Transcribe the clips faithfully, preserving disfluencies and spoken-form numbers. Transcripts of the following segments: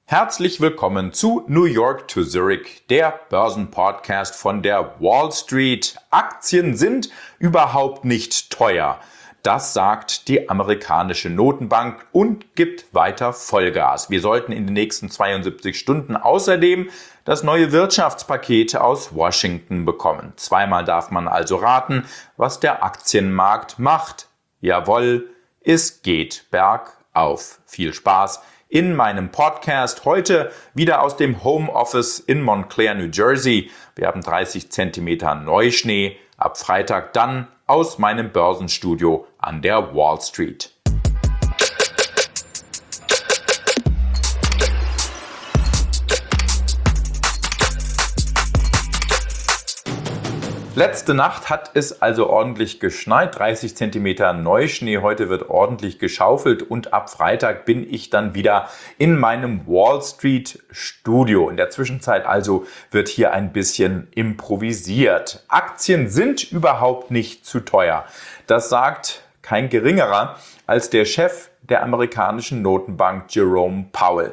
Herzlich willkommen zu New York to Zurich, der Börsenpodcast von der Wall Street. Aktien sind überhaupt nicht teuer. Das sagt die amerikanische Notenbank und gibt weiter Vollgas. Wir sollten in den nächsten zweiundsiebzig Stunden außerdem das neue Wirtschaftspaket aus Washington bekommen. Zweimal darf man also raten, was der Aktienmarkt macht. Jawohl, es geht bergauf. Viel Spaß in meinem Podcast. Heute wieder aus dem Homeoffice in Montclair, New Jersey. Wir haben dreißig Zentimeter Neuschnee. Ab Freitag dann aus meinem Börsenstudio an der Wall Street. Letzte Nacht hat es also ordentlich geschneit, dreißig Zentimeter Neuschnee, heute wird ordentlich geschaufelt und ab Freitag bin ich dann wieder in meinem Wall Street Studio. In der Zwischenzeit also wird hier ein bisschen improvisiert. Aktien sind überhaupt nicht zu teuer. Das sagt kein geringerer als der Chef der amerikanischen Notenbank Jerome Powell.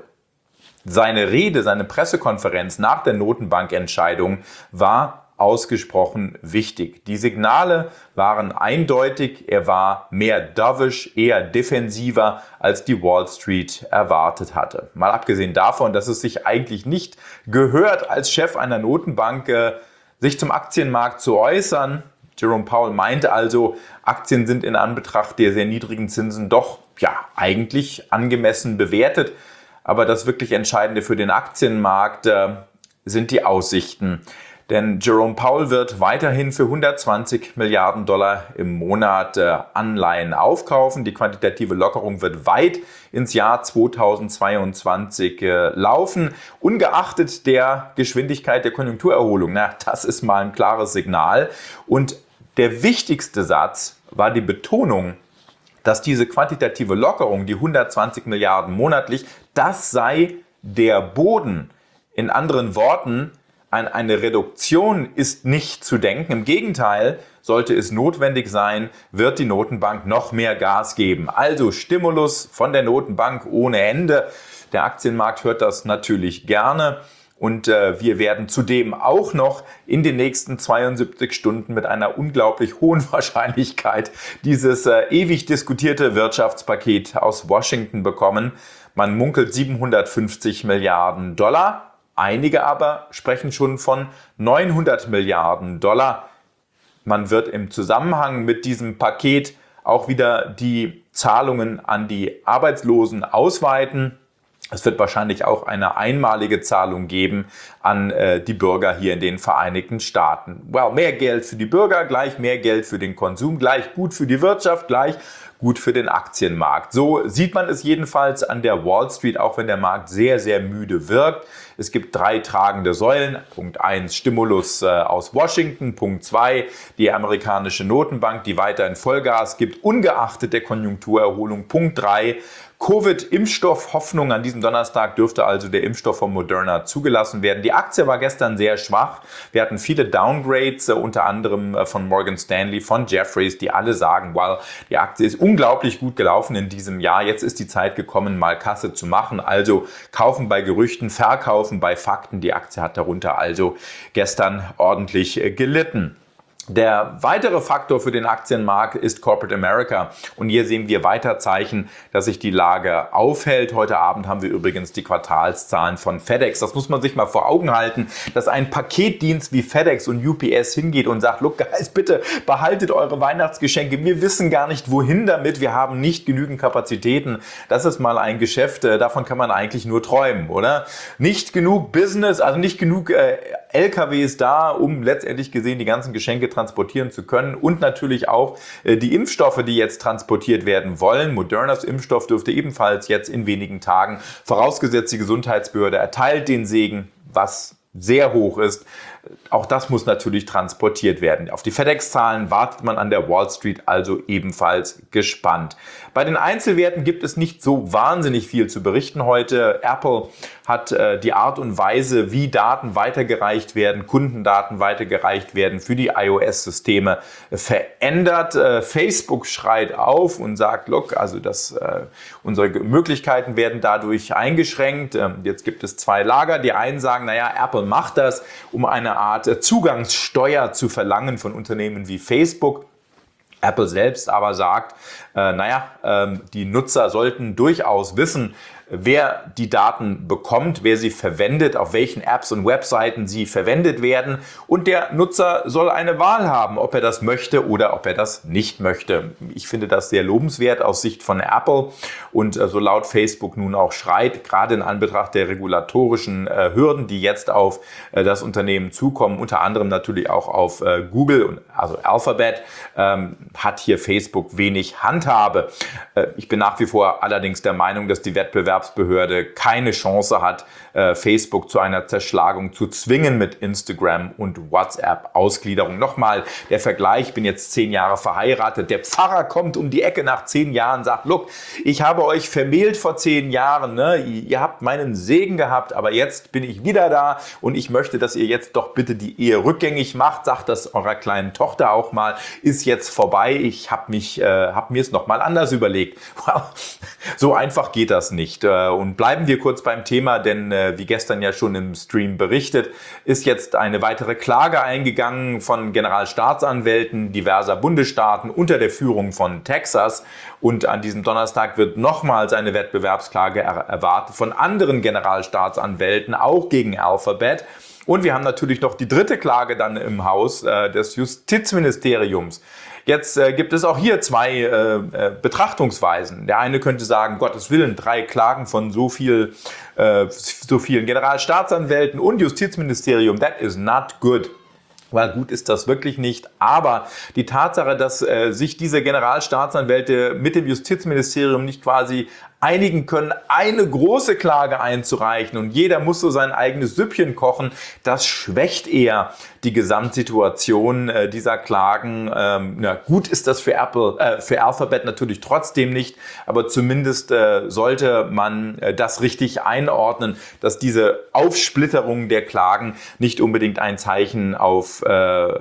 Seine Rede, seine Pressekonferenz nach der Notenbankentscheidung war ausgesprochen wichtig. Die Signale waren eindeutig, er war mehr dovish, eher defensiver, als die Wall Street erwartet hatte. Mal abgesehen davon, dass es sich eigentlich nicht gehört, als Chef einer Notenbank äh, sich zum Aktienmarkt zu äußern. Jerome Powell meinte also, Aktien sind in Anbetracht der sehr niedrigen Zinsen doch ja eigentlich angemessen bewertet. Aber das wirklich Entscheidende für den Aktienmarkt äh, sind die Aussichten. Denn Jerome Powell wird weiterhin für hundertzwanzig Milliarden Dollar im Monat äh, Anleihen aufkaufen. Die quantitative Lockerung wird weit ins Jahr zweitausendzweiundzwanzig äh, laufen. Ungeachtet der Geschwindigkeit der Konjunkturerholung. Na, das ist mal ein klares Signal. Und der wichtigste Satz war die Betonung, dass diese quantitative Lockerung, die hundertzwanzig Milliarden monatlich, das sei der Boden. In anderen Worten, An eine Reduktion ist nicht zu denken. Im Gegenteil, sollte es notwendig sein, wird die Notenbank noch mehr Gas geben. Also Stimulus von der Notenbank ohne Ende. Der Aktienmarkt hört das natürlich gerne. Und äh, wir werden zudem auch noch in den nächsten zweiundsiebzig Stunden mit einer unglaublich hohen Wahrscheinlichkeit dieses äh, ewig diskutierte Wirtschaftspaket aus Washington bekommen. Man munkelt siebenhundertfünfzig Milliarden Dollar. Einige aber sprechen schon von neunhundert Milliarden Dollar. Man wird im Zusammenhang mit diesem Paket auch wieder die Zahlungen an die Arbeitslosen ausweiten. Es wird wahrscheinlich auch eine einmalige Zahlung geben an äh, die Bürger hier in den Vereinigten Staaten. Well, mehr Geld für die Bürger, gleich mehr Geld für den Konsum, gleich gut für die Wirtschaft, gleich gut für den Aktienmarkt. So sieht man es jedenfalls an der Wall Street, auch wenn der Markt sehr, sehr müde wirkt. Es gibt drei tragende Säulen. Punkt eins, Stimulus äh, aus Washington. Punkt zwei, die amerikanische Notenbank, die weiterhin Vollgas gibt, ungeachtet der Konjunkturerholung. Punkt drei, Covid-Impfstoff-Hoffnung. An diesem Donnerstag dürfte also der Impfstoff von Moderna zugelassen werden. Die Aktie war gestern sehr schwach. Wir hatten viele Downgrades, unter anderem von Morgan Stanley, von Jefferies, die alle sagen, well, die Aktie ist unglaublich gut gelaufen in diesem Jahr. Jetzt ist die Zeit gekommen, mal Kasse zu machen. Also kaufen bei Gerüchten, verkaufen bei Fakten. Die Aktie hat darunter also gestern ordentlich gelitten. Der weitere Faktor für den Aktienmarkt ist Corporate America. Und hier sehen wir weiter Zeichen, dass sich die Lage aufhält. Heute Abend haben wir übrigens die Quartalszahlen von FedEx. Das muss man sich mal vor Augen halten, dass ein Paketdienst wie FedEx und U P S hingeht und sagt, look guys, bitte behaltet eure Weihnachtsgeschenke. Wir wissen gar nicht, wohin damit. Wir haben nicht genügend Kapazitäten. Das ist mal ein Geschäft, davon kann man eigentlich nur träumen, oder? Nicht genug Business, also nicht genug äh, L K Ws da, um letztendlich gesehen die ganzen Geschenke transportieren zu können und natürlich auch äh, die Impfstoffe, die jetzt transportiert werden wollen. Modernas Impfstoff dürfte ebenfalls jetzt in wenigen Tagen, vorausgesetzt die Gesundheitsbehörde erteilt den Segen, was sehr hoch ist, Auch das muss natürlich transportiert werden. Auf die FedEx-Zahlen wartet man an der Wall Street also ebenfalls gespannt. Bei den Einzelwerten gibt es nicht so wahnsinnig viel zu berichten heute. Apple hat äh, die Art und Weise, wie Daten weitergereicht werden, Kundendaten weitergereicht werden für die iOS-Systeme äh, verändert. Äh, Facebook schreit auf und sagt, look, also das, äh, unsere Möglichkeiten werden dadurch eingeschränkt. Ähm, jetzt gibt es zwei Lager. Die einen sagen, naja, Apple macht das, um eine Art Zugangssteuer zu verlangen von Unternehmen wie Facebook. Apple selbst aber sagt, äh, naja, äh, die Nutzer sollten durchaus wissen, wer die Daten bekommt, wer sie verwendet, auf welchen Apps und Webseiten sie verwendet werden. Und der Nutzer soll eine Wahl haben, ob er das möchte oder ob er das nicht möchte. Ich finde das sehr lobenswert aus Sicht von Apple. Und äh, so laut Facebook nun auch schreit, gerade in Anbetracht der regulatorischen äh, Hürden, die jetzt auf äh, das Unternehmen zukommen, unter anderem natürlich auch auf äh, Google, und also Alphabet, ähm, hat hier Facebook wenig Handhabe. Äh, ich bin nach wie vor allerdings der Meinung, dass die Wettbewerbsbehörde keine Chance hat, äh, Facebook zu einer Zerschlagung zu zwingen mit Instagram und WhatsApp-Ausgliederung. Nochmal der Vergleich, ich bin jetzt zehn Jahre verheiratet, der Pfarrer kommt um die Ecke nach zehn Jahren, sagt, look, ich habe euch vermählt vor zehn Jahren, ne? Ihr habt meinen Segen gehabt, aber jetzt bin ich wieder da und ich möchte, dass ihr jetzt doch bitte die Ehe rückgängig macht, sagt das eurer kleinen Tochter auch mal, ist jetzt vorbei, ich habe mich, äh, habe mir es nochmal anders überlegt. So einfach geht das nicht. Und bleiben wir kurz beim Thema, denn äh, wie gestern ja schon im Stream berichtet, ist jetzt eine weitere Klage eingegangen von Generalstaatsanwälten diverser Bundesstaaten unter der Führung von Texas. Und an diesem Donnerstag wird nochmals eine Wettbewerbsklage er- erwartet von anderen Generalstaatsanwälten, auch gegen Alphabet. Und wir haben natürlich noch die dritte Klage dann im Haus äh, des Justizministeriums. Jetzt äh, gibt es auch hier zwei äh, äh, Betrachtungsweisen. Der eine könnte sagen, Gottes Willen, drei Klagen von so viel, äh, so vielen Generalstaatsanwälten und Justizministerium, that is not good. Weil gut ist das wirklich nicht, aber die Tatsache, dass äh, sich diese Generalstaatsanwälte mit dem Justizministerium nicht quasi einigen können, eine große Klage einzureichen und jeder muss so sein eigenes Süppchen kochen, das schwächt eher die Gesamtsituation äh, dieser Klagen. Ähm, na, gut ist das für Apple, äh, für Alphabet natürlich trotzdem nicht, aber zumindest äh, sollte man äh, das richtig einordnen, dass diese Aufsplitterung der Klagen nicht unbedingt ein Zeichen auf äh,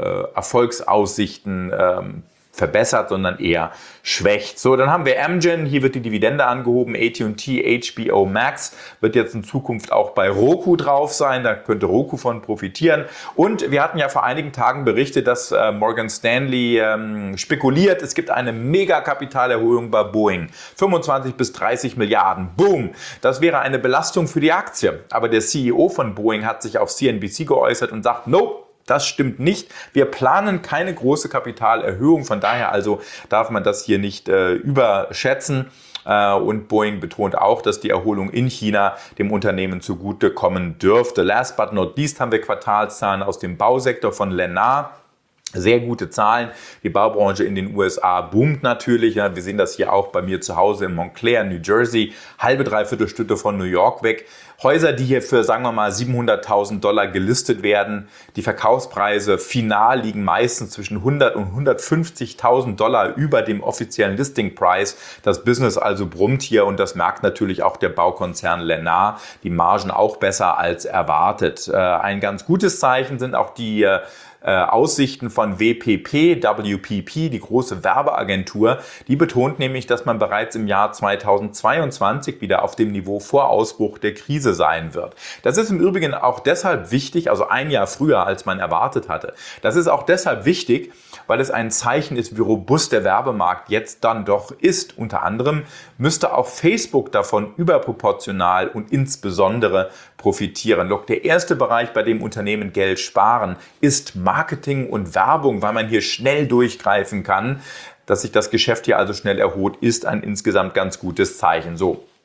Erfolgsaussichten ähm, verbessert, sondern eher schwächt. So, dann haben wir Amgen, hier wird die Dividende angehoben, A T und T, H B O Max wird jetzt in Zukunft auch bei Roku drauf sein, da könnte Roku von profitieren. Und wir hatten ja vor einigen Tagen berichtet, dass äh, Morgan Stanley ähm, spekuliert, es gibt eine Megakapitalerhöhung bei Boeing, fünfundzwanzig bis dreißig Milliarden, boom, das wäre eine Belastung für die Aktie. Aber der C E O von Boeing hat sich auf C N B C geäußert und sagt, nope, das stimmt nicht. Wir planen keine große Kapitalerhöhung. Von daher also darf man das hier nicht äh, überschätzen. Äh, und Boeing betont auch, dass die Erholung in China dem Unternehmen zugutekommen dürfte. Last but not least haben wir Quartalszahlen aus dem Bausektor von Lennar. Sehr gute Zahlen. Die Baubranche in den U S A boomt natürlich. Ja, wir sehen das hier auch bei mir zu Hause in Montclair, New Jersey. Halbe, dreiviertel Stunde von New York weg. Häuser, die hier für, sagen wir mal, siebenhunderttausend Dollar gelistet werden. Die Verkaufspreise final liegen meistens zwischen hundert und hundertfünfzigtausend Dollar über dem offiziellen Listing Price. Das Business also brummt hier und das merkt natürlich auch der Baukonzern Lennar. Die Margen auch besser als erwartet. Ein ganz gutes Zeichen sind auch die Aussichten von W P P, W P P, die große Werbeagentur, die betont nämlich, dass man bereits im Jahr zweitausendzweiundzwanzig wieder auf dem Niveau vor Ausbruch der Krise sein wird. Das ist im Übrigen auch deshalb wichtig, also ein Jahr früher, als man erwartet hatte. Das ist auch deshalb wichtig, weil es ein Zeichen ist, wie robust der Werbemarkt jetzt dann doch ist. Unter anderem müsste auch Facebook davon überproportional und insbesondere profitieren. Look, der erste Bereich, bei dem Unternehmen Geld sparen, ist Marketing und Werbung, weil man hier schnell durchgreifen kann. Dass sich das Geschäft hier also schnell erholt, ist ein insgesamt ganz gutes Zeichen. So,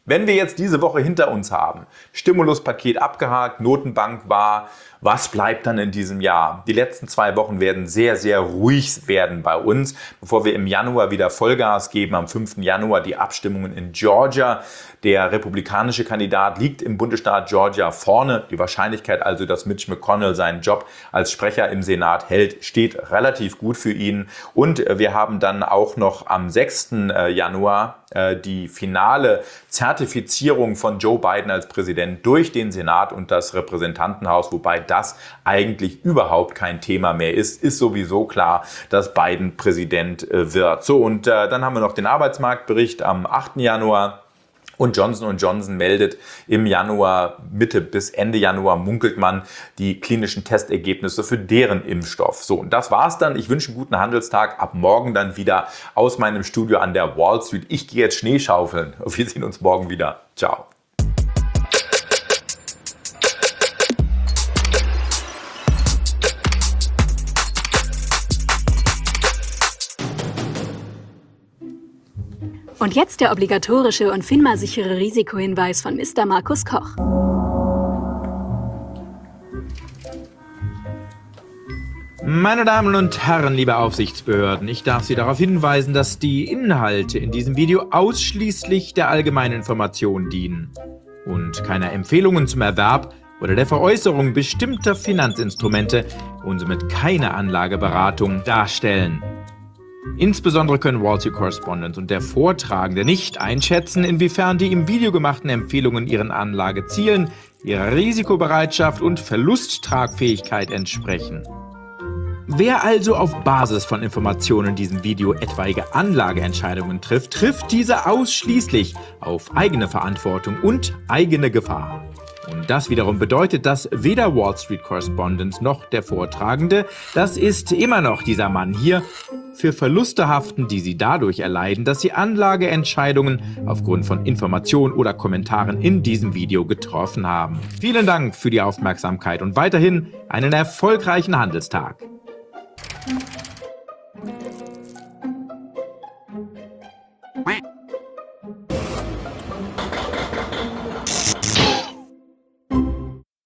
Wenn wir jetzt diese Woche hinter uns haben, Stimuluspaket abgehakt, Notenbank war, was bleibt dann in diesem Jahr? Die letzten zwei Wochen werden sehr, sehr ruhig werden bei uns, bevor wir im Januar wieder Vollgas geben. Am fünften Januar die Abstimmungen in Georgia. Der republikanische Kandidat liegt im Bundesstaat Georgia vorne. Die Wahrscheinlichkeit also, dass Mitch McConnell seinen Job als Sprecher im Senat hält, steht relativ gut für ihn. Und wir haben dann auch noch am sechsten Januar die finale Zertifizierung von Joe Biden als Präsident durch den Senat und das Repräsentantenhaus, wobei das eigentlich überhaupt kein Thema mehr ist. Ist sowieso klar, dass Biden Präsident wird. So, und äh, dann haben wir noch den Arbeitsmarktbericht am achten Januar. Und Johnson und Johnson meldet im Januar, Mitte bis Ende Januar munkelt man die klinischen Testergebnisse für deren Impfstoff. So, und das war's dann. Ich wünsche einen guten Handelstag. Ab morgen dann wieder aus meinem Studio an der Wall Street. Ich gehe jetzt Schnee schaufeln. Wir sehen uns morgen wieder. Ciao. Und jetzt der obligatorische und FINMA-sichere Risikohinweis von Mister Markus Koch. Meine Damen und Herren, liebe Aufsichtsbehörden, ich darf Sie darauf hinweisen, dass die Inhalte in diesem Video ausschließlich der allgemeinen Information dienen und keine Empfehlungen zum Erwerb oder der Veräußerung bestimmter Finanzinstrumente und somit keine Anlageberatung darstellen. Insbesondere können Wall Street Correspondent und der Vortragende nicht einschätzen, inwiefern die im Video gemachten Empfehlungen ihren Anlagezielen, ihrer Risikobereitschaft und Verlusttragfähigkeit entsprechen. Wer also auf Basis von Informationen in diesem Video etwaige Anlageentscheidungen trifft, trifft diese ausschließlich auf eigene Verantwortung und eigene Gefahr. Und das wiederum bedeutet, dass weder Wall Street Correspondent noch der Vortragende, das ist immer noch dieser Mann hier, für Verluste haften, die sie dadurch erleiden, dass sie Anlageentscheidungen aufgrund von Informationen oder Kommentaren in diesem Video getroffen haben. Vielen Dank für die Aufmerksamkeit und weiterhin einen erfolgreichen Handelstag.